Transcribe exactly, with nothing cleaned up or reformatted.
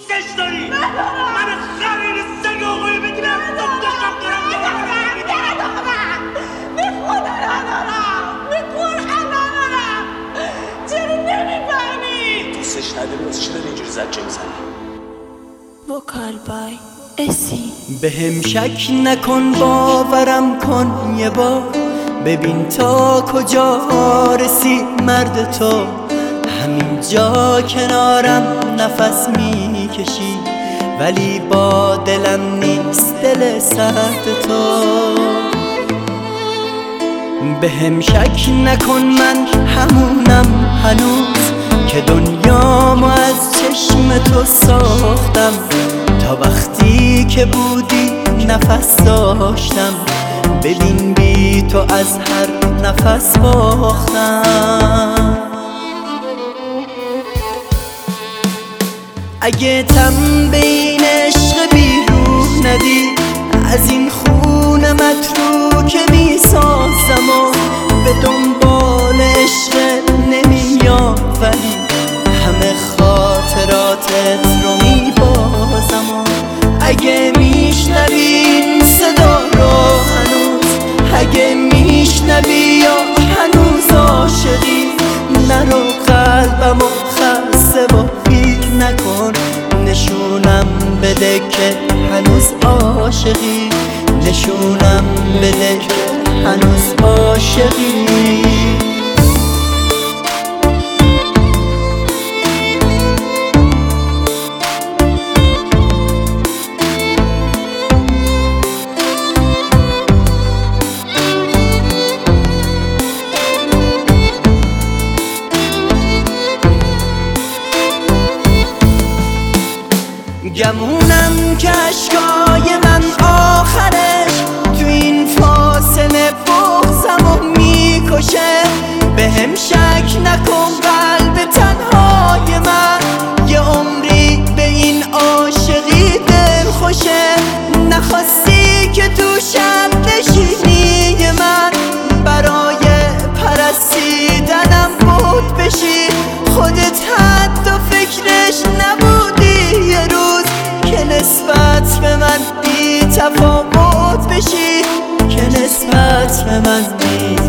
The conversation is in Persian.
دوستش داری؟ من خرید سگ آقایی بگیرم دکترشم دارم ندارم ندارم به خدا ندارم به قرآن ندارم. چرا نمیفهمی؟ دوستش نداری واسه چی داری اینجوری زجه میزنی؟ وکال بای اسی. بهم شک نکن باورم کن یه بار، ببین تا کجا رسی مرد تو. همین جا کنارم نفس میکشی ولی با دلم نیست دل سرد تو. بهم شک نکن من همونم هنوز که دنیامو از چشم تو ساختم. تا وقتی که بودی نفس داشتم، ببین بی تو از هر نفس باختم. اگه تم به این عشق بی روح ندی، از این خون متروکه می سازم و به دنبال عشق نمیام، ولی همه خاطراتت رو می بازم. و اگه میشنوی این صدا رو هنوز، اگه میشنوی یا هنوز عاشقی، نرو قلبم و خسته و پیر نکن. نشونم بده که هنوز عاشقی، نشونم بده که هنوز عاشقی. گمونم که عشقای من آخرش تو این فاصله بغضمو میکشه. بهم شک نکن قلب تنهای من یه عمری به این عاشقی دل خوشه. نخواستی که تو شب نشینی من برای پرستیدنم بود بشی. خودت حتی فکرش نبودی یه روز که نسبت به من بی تفاوت بشی، که نسبت به من بی